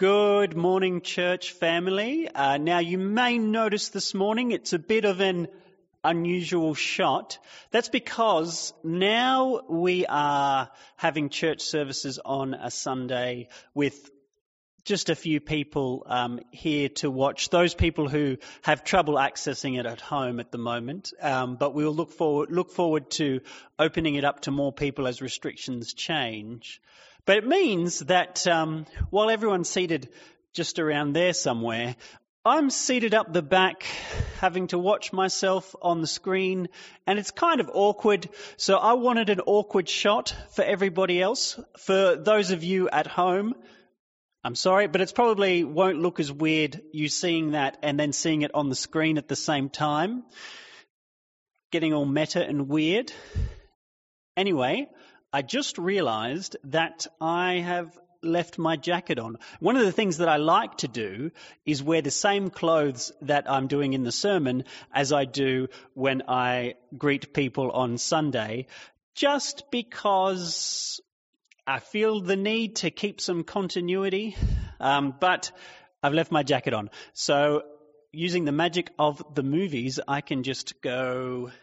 Good morning, church family. Now, you may notice this morning it's a bit of an unusual shot. That's because now we are having church services on a Sunday with just a few people here to watch. Those people who have trouble accessing it at home at the moment, but we'll look forward to opening it up to more people as restrictions change. But it means that while everyone's seated just around there somewhere, I'm seated up the back having to watch myself on the screen, and it's kind of awkward. So I wanted an awkward shot for everybody else. For those of you at home, I'm sorry, but it probably won't look as weird you seeing that and then seeing it on the screen at the same time. Getting all meta and weird. Anyway, I just realised that I have left my jacket on. One of the things that I like to do is wear the same clothes that I'm doing in the sermon as I do when I greet people on Sunday, just because I feel the need to keep some continuity, but I've left my jacket on. So using the magic of the movies, I can just go...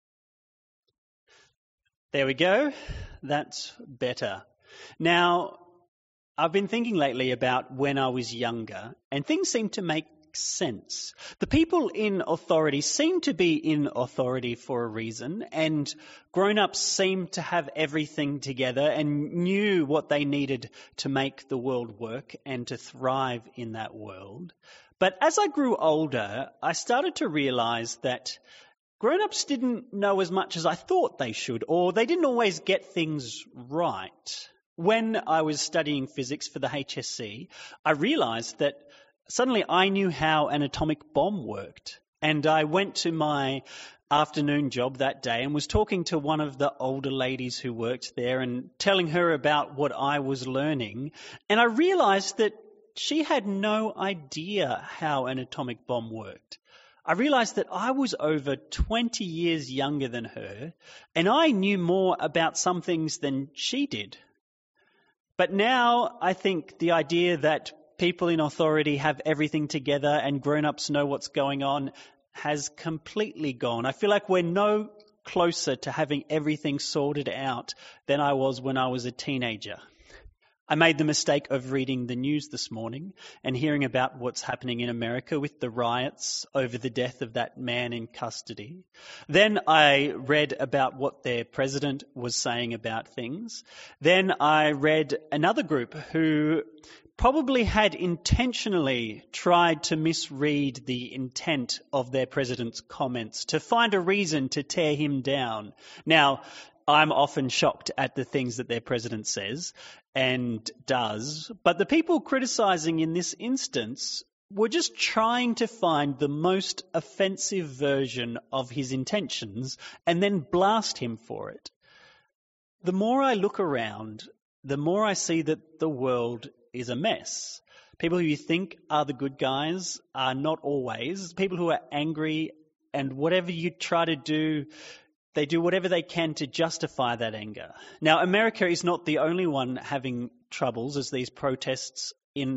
There we go. That's better. Now, I've been thinking lately about when I was younger, and things seem to make sense. The people in authority seem to be in authority for a reason, and grown-ups seem to have everything together and knew what they needed to make the world work and to thrive in that world. But as I grew older, I started to realise that grown-ups didn't know as much as I thought they should, or they didn't always get things right. When I was studying physics for the HSC, I realised that suddenly I knew how an atomic bomb worked. And I went to my afternoon job that day and was talking to one of the older ladies who worked there and telling her about what I was learning. And I realised that she had no idea how an atomic bomb worked. I realised that I was over 20 years younger than her, and I knew more about some things than she did. But now I think the idea that people in authority have everything together and grown-ups know what's going on has completely gone. I feel like we're no closer to having everything sorted out than I was when I was a teenager. I made the mistake of reading the news this morning and hearing about what's happening in America with the riots over the death of that man in custody. Then I read about what their president was saying about things. Then I read another group who probably had intentionally tried to misread the intent of their president's comments to find a reason to tear him down. Now, I'm often shocked at the things that their president says and does, but the people criticising in this instance were just trying to find the most offensive version of his intentions and then blast him for it. The more I look around, the more I see that the world is a mess. People who you think are the good guys are not always. People who are angry, and whatever you try to do, they do whatever they can to justify that anger. Now, America is not the only one having troubles as these protests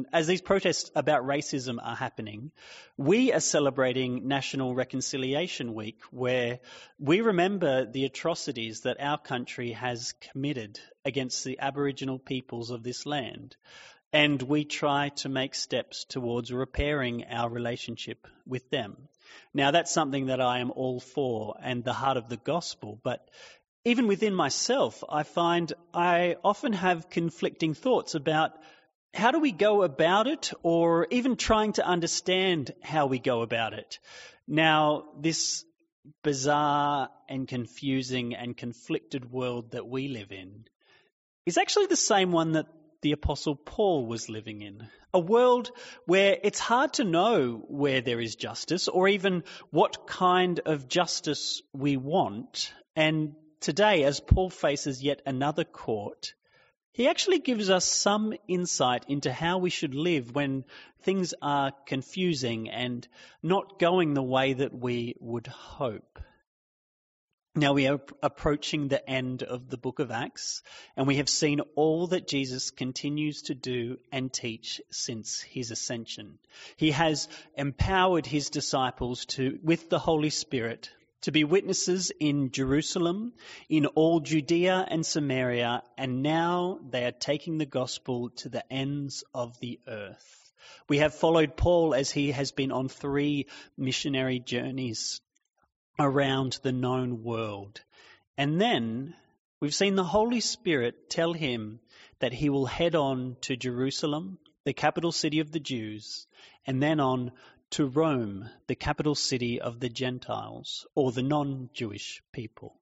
about racism are happening. We are celebrating National Reconciliation Week, where we remember the atrocities that our country has committed against the Aboriginal peoples of this land. And we try to make steps towards repairing our relationship with them. Now, that's something that I am all for and the heart of the gospel. But even within myself, I find I often have conflicting thoughts about how do we go about it, or even trying to understand how we go about it. Now, this bizarre and confusing and conflicted world that we live in is actually the same one that the Apostle Paul was living in. A world where it's hard to know where there is justice or even what kind of justice we want. And today, as Paul faces yet another court, he actually gives us some insight into how we should live when things are confusing and not going the way that we would hope. Now we are approaching the end of the book of Acts, and we have seen all that Jesus continues to do and teach since his ascension. He has empowered his disciples with the Holy Spirit to be witnesses in Jerusalem, in all Judea and Samaria, and now they are taking the gospel to the ends of the earth. We have followed Paul as he has been on 3 missionary journeys around the known world. And then we've seen the Holy Spirit tell him that he will head on to Jerusalem, the capital city of the Jews, and then on to Rome, the capital city of the Gentiles, or the non-Jewish people.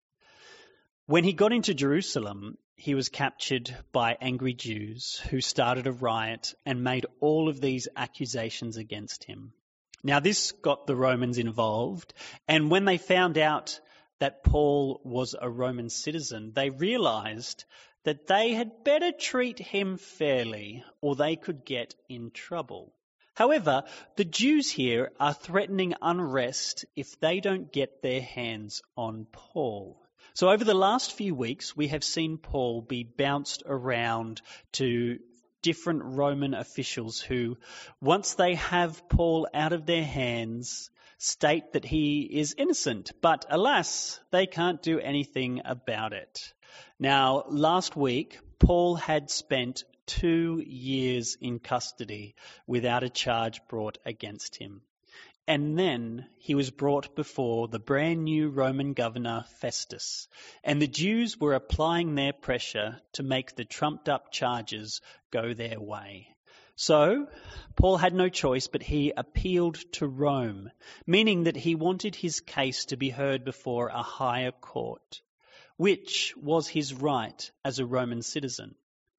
When he got into Jerusalem, he was captured by angry Jews who started a riot and made all of these accusations against him. Now, this got the Romans involved, and when they found out that Paul was a Roman citizen, they realized that they had better treat him fairly or they could get in trouble. However, the Jews here are threatening unrest if they don't get their hands on Paul. So over the last few weeks, we have seen Paul be bounced around to different Roman officials who, once they have Paul out of their hands, state that he is innocent. But alas, they can't do anything about it. Now, last week, Paul had spent 2 years in custody without a charge brought against him. And then he was brought before the brand new Roman governor Festus, and the Jews were applying their pressure to make the trumped up charges go their way. So Paul had no choice, but he appealed to Rome, meaning that he wanted his case to be heard before a higher court, which was his right as a Roman citizen.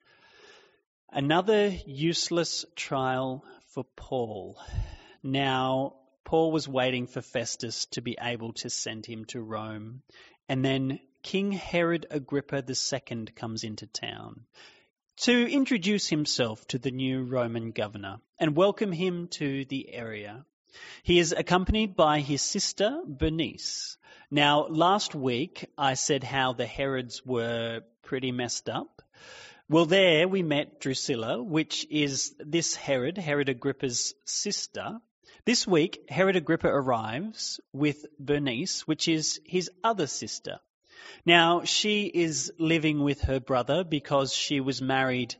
Another useless trial for Paul. Now, Paul was waiting for Festus to be able to send him to Rome, and then King Herod Agrippa II comes into town to introduce himself to the new Roman governor and welcome him to the area. He is accompanied by his sister Bernice. Now, last week I said how the Herods were pretty messed up. Well, there we met Drusilla, which is this Herod Agrippa's sister. This week, Herod Agrippa arrives with Bernice, which is his other sister. Now, she is living with her brother because she was married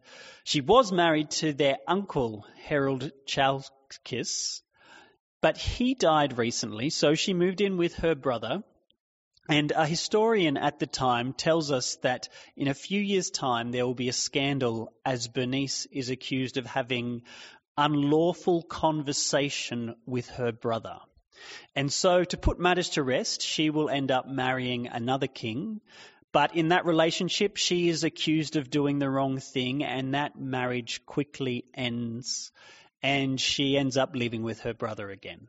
to their uncle, Herod Chalkis, but he died recently, so she moved in with her brother. And a historian at the time tells us that in a few years' time there will be a scandal as Bernice is accused of having unlawful conversation with her brother. And so to put matters to rest, she will end up marrying another king. But in that relationship, she is accused of doing the wrong thing, and that marriage quickly ends, and she ends up living with her brother again.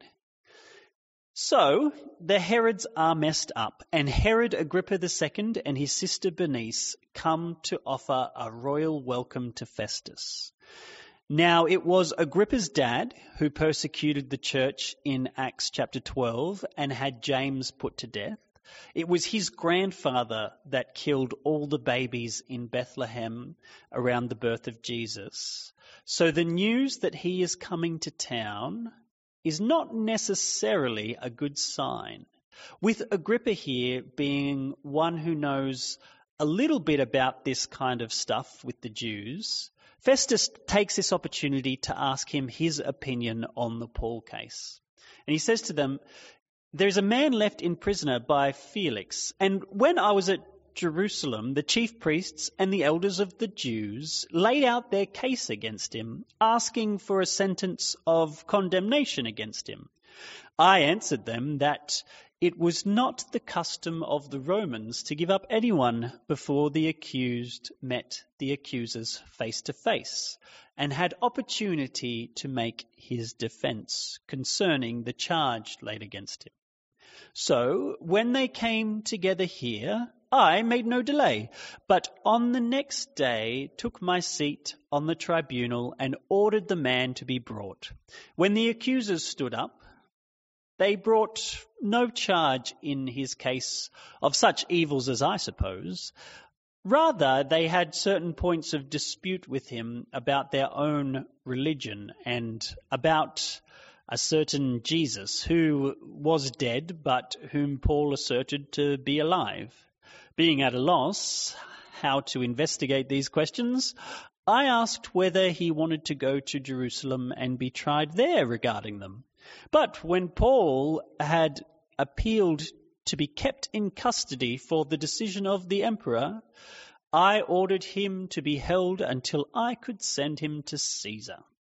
So the Herods are messed up, and Herod Agrippa II and his sister Bernice come to offer a royal welcome to Festus. Now, it was Agrippa's dad who persecuted the church in Acts chapter 12 and had James put to death. It was his grandfather that killed all the babies in Bethlehem around the birth of Jesus. So the news that he is coming to town is not necessarily a good sign. With Agrippa here being one who knows a little bit about this kind of stuff with the Jews, Festus takes this opportunity to ask him his opinion on the Paul case. And he says to them, "There is a man left in prisoner by Felix, and when I was at Jerusalem, the chief priests and the elders of the Jews laid out their case against him, asking for a sentence of condemnation against him. I answered them that it was not the custom of the Romans to give up anyone before the accused met the accusers face to face and had opportunity to make his defence concerning the charge laid against him. So when they came together here, I made no delay, but on the next day took my seat on the tribunal and ordered the man to be brought. When the accusers stood up, they brought no charge in his case of such evils as I suppose. Rather, they had certain points of dispute with him about their own religion and about a certain Jesus who was dead but whom Paul asserted to be alive. Being at a loss how to investigate these questions, I asked whether he wanted to go to Jerusalem and be tried there regarding them. But when Paul had appealed to be kept in custody for the decision of the emperor, I ordered him to be held until I could send him to Caesar.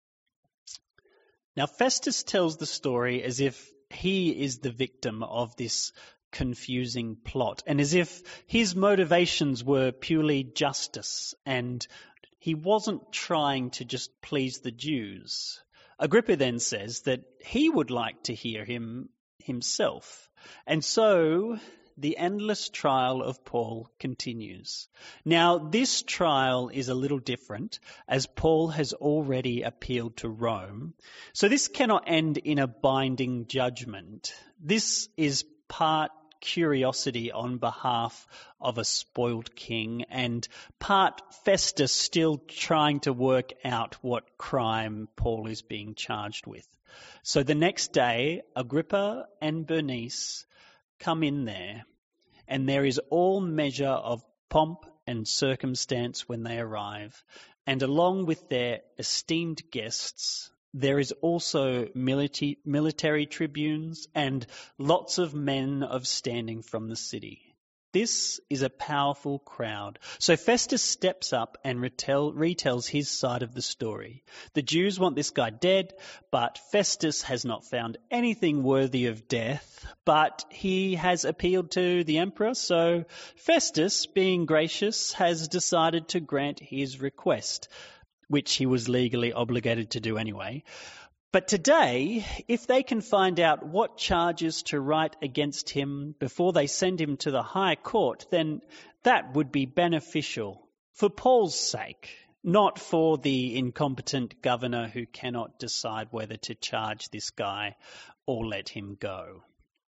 Now, Festus tells the story as if he is the victim of this confusing plot and as if his motivations were purely justice and he wasn't trying to just please the Jews. Agrippa then says that he would like to hear him himself. And so the endless trial of Paul continues. Now, this trial is a little different as Paul has already appealed to Rome. So this cannot end in a binding judgment. This is part curiosity on behalf of a spoiled king and part Festus still trying to work out what crime Paul is being charged with. So the next day, Agrippa and Bernice come in there, and there is all measure of pomp and circumstance when they arrive. And along with their esteemed guests, there is also military tribunes and lots of men of standing from the city. This is a powerful crowd. So Festus steps up and retells his side of the story. The Jews want this guy dead, but Festus has not found anything worthy of death, but he has appealed to the emperor. So Festus, being gracious, has decided to grant his request, which he was legally obligated to do anyway. But today, if they can find out what charges to write against him before they send him to the high court, then that would be beneficial for Paul's sake, not for the incompetent governor who cannot decide whether to charge this guy or let him go.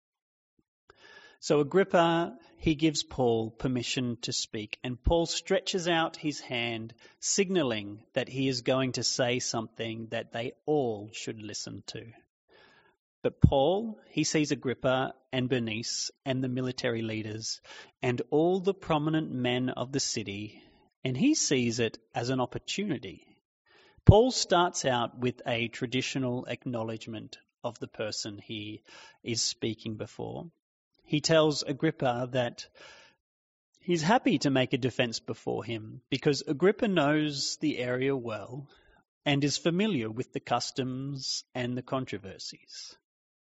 So Agrippa, he gives Paul permission to speak, and Paul stretches out his hand, signalling that he is going to say something that they all should listen to. But Paul, he sees Agrippa and Bernice and the military leaders and all the prominent men of the city, and he sees it as an opportunity. Paul starts out with a traditional acknowledgement of the person he is speaking before. He tells Agrippa that he's happy to make a defense before him because Agrippa knows the area well and is familiar with the customs and the controversies.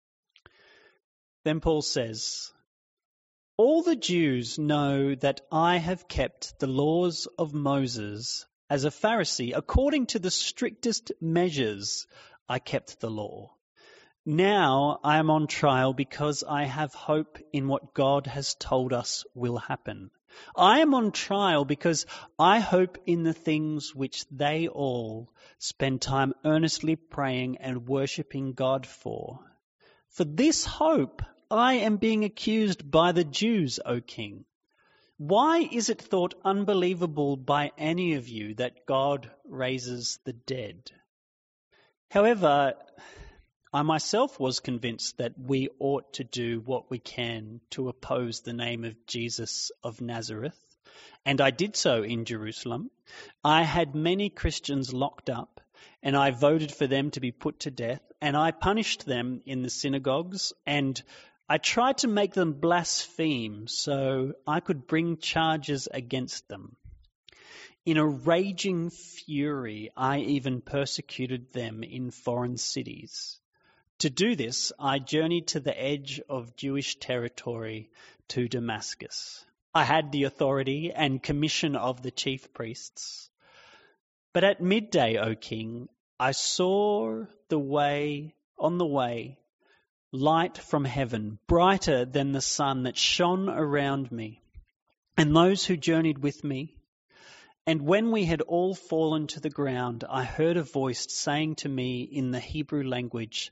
Then Paul says, "All the Jews know that I have kept the laws of Moses as a Pharisee. According to the strictest measures, I kept the law. Now I am on trial because I have hope in what God has told us will happen. I am on trial because I hope in the things which they all spend time earnestly praying and worshipping God for. For this hope I am being accused by the Jews, O King. Why is it thought unbelievable by any of you that God raises the dead? However, I myself was convinced that we ought to do what we can to oppose the name of Jesus of Nazareth, and I did so in Jerusalem. I had many Christians locked up, and I voted for them to be put to death, and I punished them in the synagogues, and I tried to make them blaspheme so I could bring charges against them. In a raging fury, I even persecuted them in foreign cities. To do this, I journeyed to the edge of Jewish territory to Damascus. I had the authority and commission of the chief priests. But at midday, O King, I saw on the way, light from heaven, brighter than the sun that shone around me, and those who journeyed with me. And when we had all fallen to the ground, I heard a voice saying to me in the Hebrew language,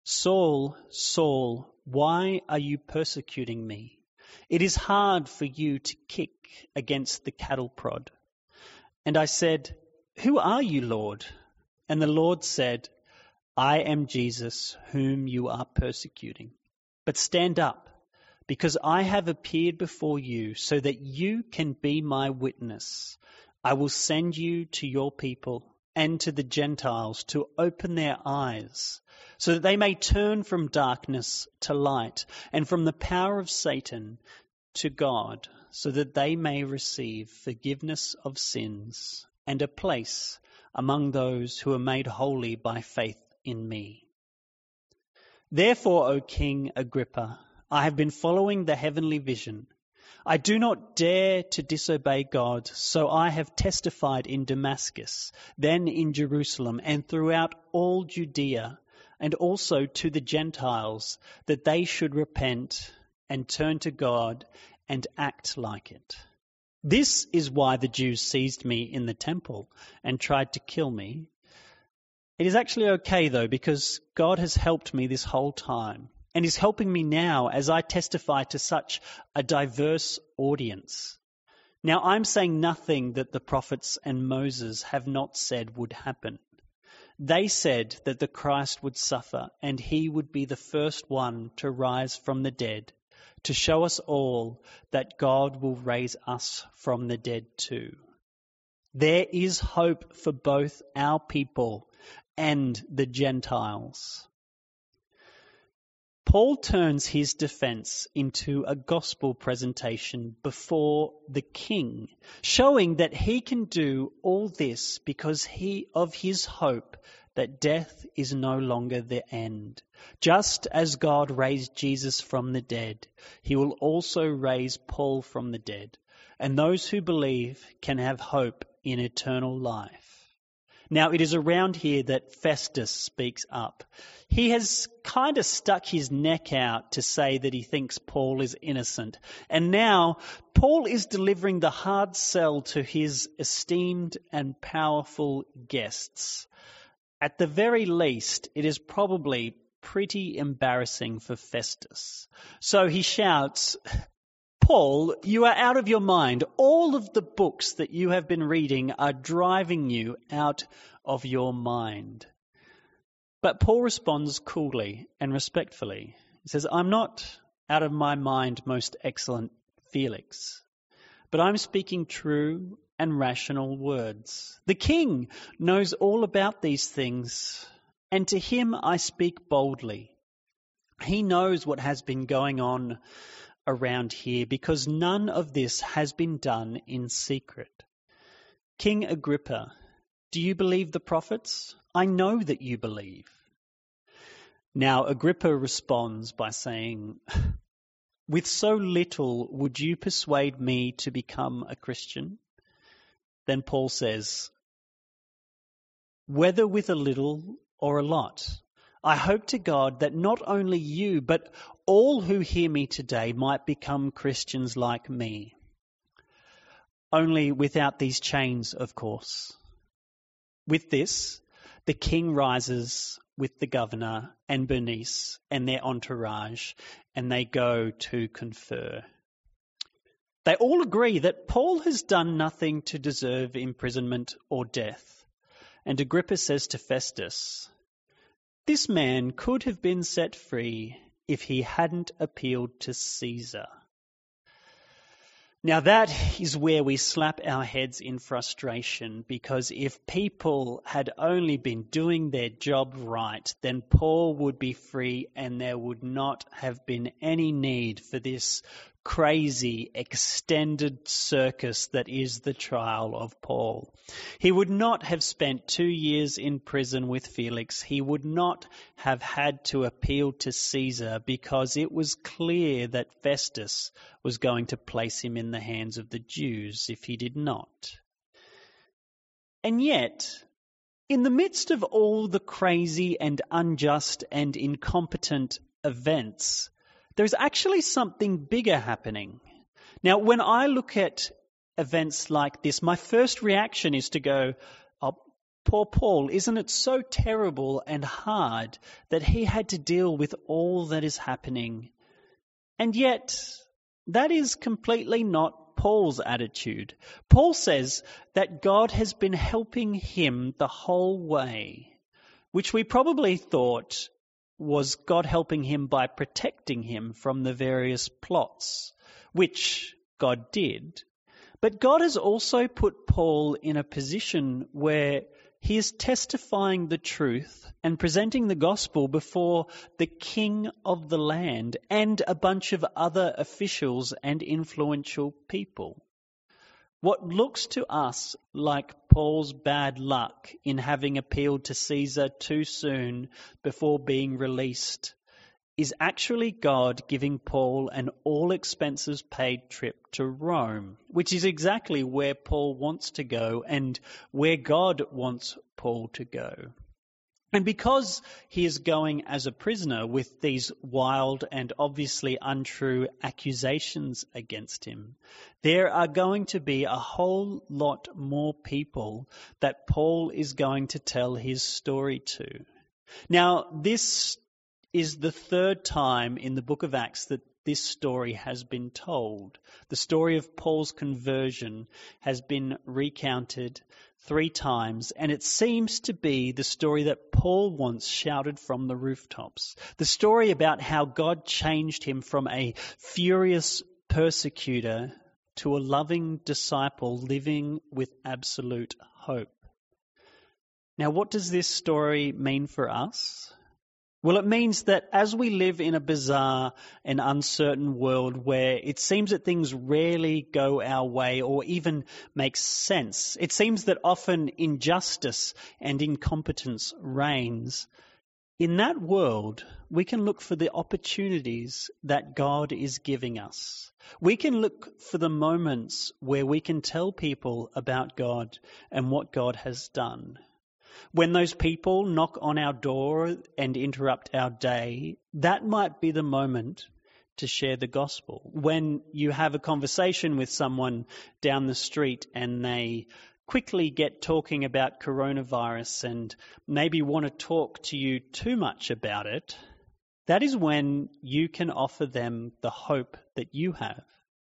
"Saul, Saul, why are you persecuting me? It is hard for you to kick against the cattle prod." And I said, "Who are you, Lord?" And the Lord said, "I am Jesus, whom you are persecuting. But stand up, because I have appeared before you so that you can be my witness. I will send you to your people and to the Gentiles to open their eyes, so that they may turn from darkness to light and from the power of Satan to God, so that they may receive forgiveness of sins and a place among those who are made holy by faith in me. Therefore, O King Agrippa, I have been following the heavenly vision. I do not dare to disobey God, so I have testified in Damascus, then in Jerusalem, and throughout all Judea, and also to the Gentiles, that they should repent and turn to God and act like it. This is why the Jews seized me in the temple and tried to kill me. It is actually okay, though, because God has helped me this whole time and is helping me now as I testify to such a diverse audience. Now, I'm saying nothing that the prophets and Moses have not said would happen. They said that the Christ would suffer and he would be the first one to rise from the dead, to show us all that God will raise us from the dead too. There is hope for both our people and the Gentiles. Paul turns his defense into a gospel presentation before the king, showing that he can do all this because of his hope that death is no longer the end. Just as God raised Jesus from the dead, he will also raise Paul from the dead, and those who believe can have hope in eternal life. Now, it is around here that Festus speaks up. He has kind of stuck his neck out to say that he thinks Paul is innocent. And now Paul is delivering the hard sell to his esteemed and powerful guests. At the very least, it is probably pretty embarrassing for Festus. So he shouts, "Paul, you are out of your mind. All of the books that you have been reading are driving you out of your mind." But Paul responds coolly and respectfully. He says, "I'm not out of my mind, most excellent Felix, but I'm speaking true and rational words. The king knows all about these things, and to him I speak boldly. He knows what has been going on around here, because none of this has been done in secret. King Agrippa, do you believe the prophets? I know that you believe." Now Agrippa responds by saying, "With so little would you persuade me to become a Christian?" Then Paul says, "Whether with a little or a lot, I hope to God that not only you, but all who hear me today might become Christians like me. Only without these chains, of course." With this, the king rises with the governor and Bernice and their entourage, and they go to confer. They all agree that Paul has done nothing to deserve imprisonment or death. And Agrippa says to Festus, "This man could have been set free if he hadn't appealed to Caesar." Now that is where we slap our heads in frustration, because if people had only been doing their job right, then Paul would be free and there would not have been any need for this crazy extended circus that is the trial of Paul. He would not have spent 2 years in prison with Felix. He would not have had to appeal to Caesar, because it was clear that Festus was going to place him in the hands of the Jews if he did not. And yet, in the midst of all the crazy and unjust and incompetent events, there's actually something bigger happening. Now, when I look at events like this, my first reaction is to go, "Oh, Poor Paul, isn't it so terrible and hard that he had to deal with all that is happening? And yet, that is completely not Paul's attitude. Paul says that God has been helping him the whole way, which we probably thought was God helping him by protecting him from the various plots, which God did. But God has also put Paul in a position where he is testifying the truth and presenting the gospel before the king of the land and a bunch of other officials and influential people. What looks to us like Paul's bad luck in having appealed to Caesar too soon before being released is actually God giving Paul an all-expenses-paid trip to Rome, which is exactly where Paul wants to go and where God wants Paul to go. And because he is going as a prisoner with these wild and obviously untrue accusations against him, there are going to be a whole lot more people that Paul is going to tell his story to. Now, this is the third time in the book of Acts that this story has been told. The story of Paul's conversion has been recounted 3 times, and it seems to be the story that Paul once shouted from the rooftops. The story about how God changed him from a furious persecutor to a loving disciple living with absolute hope. Now, what does this story mean for us? Well, it means that as we live in a bizarre and uncertain world where it seems that things rarely go our way or even make sense, it seems that often injustice and incompetence reigns. In that world, we can look for the opportunities that God is giving us. We can look for the moments where we can tell people about God and what God has done. When those people knock on our door and interrupt our day, that might be the moment to share the gospel. When you have a conversation with someone down the street and they quickly get talking about coronavirus and maybe want to talk to you too much about it, that is when you can offer them the hope that you have.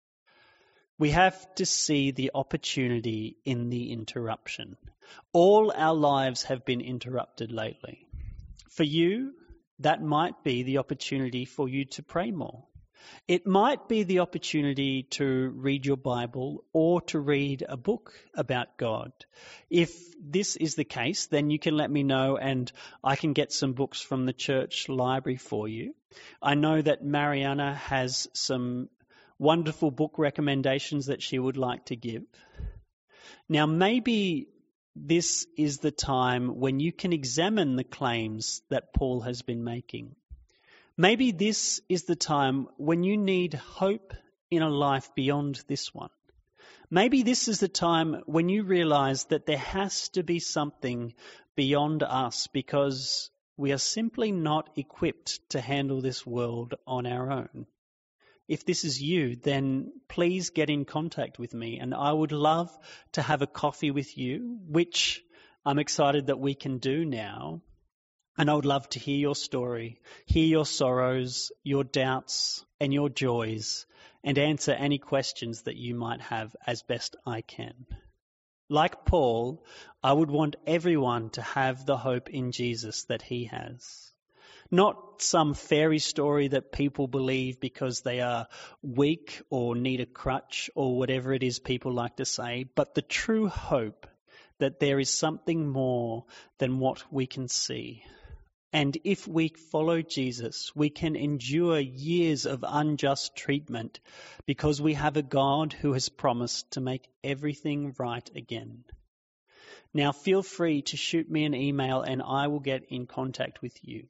We have to see the opportunity in the interruption. All our lives have been interrupted lately. For you, that might be the opportunity for you to pray more. It might be the opportunity to read your Bible or to read a book about God. If this is the case, then you can let me know and I can get some books from the church library for you. I know that Mariana has some wonderful book recommendations that she would like to give. Now, maybe this is the time when you can examine the claims that Paul has been making. Maybe this is the time when you need hope in a life beyond this one. Maybe this is the time when you realize that there has to be something beyond us because we are simply not equipped to handle this world on our own. If this is you, then please get in contact with me and I would love to have a coffee with you, which I'm excited that we can do now. And I would love to hear your story, hear your sorrows, your doubts and your joys, and answer any questions that you might have as best I can. Like Paul, I would want everyone to have the hope in Jesus that he has. Not some fairy story that people believe because they are weak or need a crutch or whatever it is people like to say, but the true hope that there is something more than what we can see. And if we follow Jesus, we can endure years of unjust treatment because we have a God who has promised to make everything right again. Now, feel free to shoot me an email and I will get in contact with you.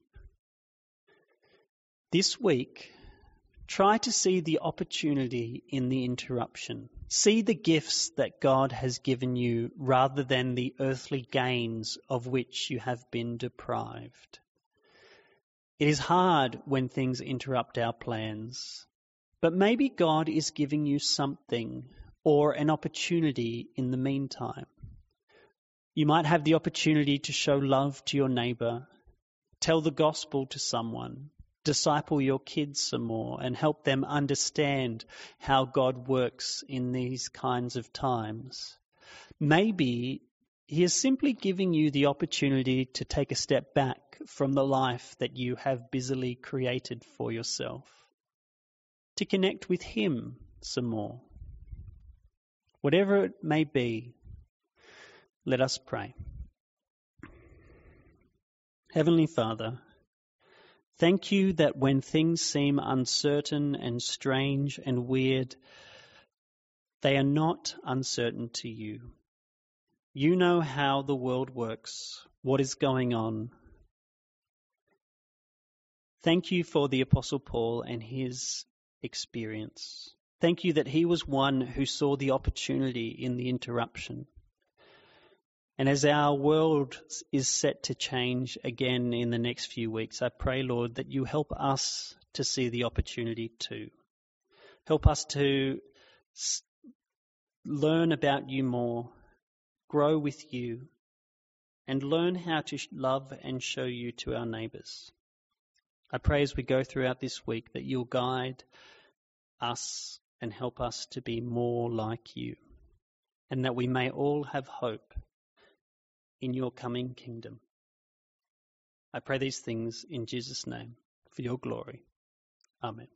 This week, try to see the opportunity in the interruption. See the gifts that God has given you rather than the earthly gains of which you have been deprived. It is hard when things interrupt our plans, but maybe God is giving you something or an opportunity in the meantime. You might have the opportunity to show love to your neighbour, tell the gospel to someone, disciple your kids some more and help them understand how God works in these kinds of times. Maybe He is simply giving you the opportunity to take a step back from the life that you have busily created for yourself, to connect with Him some more. Whatever it may be, let us pray. Heavenly Father, thank you that when things seem uncertain and strange and weird, they are not uncertain to you. You know how the world works, what is going on. Thank you for the Apostle Paul and his experience. Thank you that he was one who saw the opportunity in the interruption. And as our world is set to change again in the next few weeks, I pray, Lord, that you help us to see the opportunity too. Help us to learn about you more, grow with you, and learn how to love and show you to our neighbours. I pray as we go throughout this week that you'll guide us and help us to be more like you, and that we may all have hope in your coming kingdom. I pray these things in Jesus' name for your glory. Amen.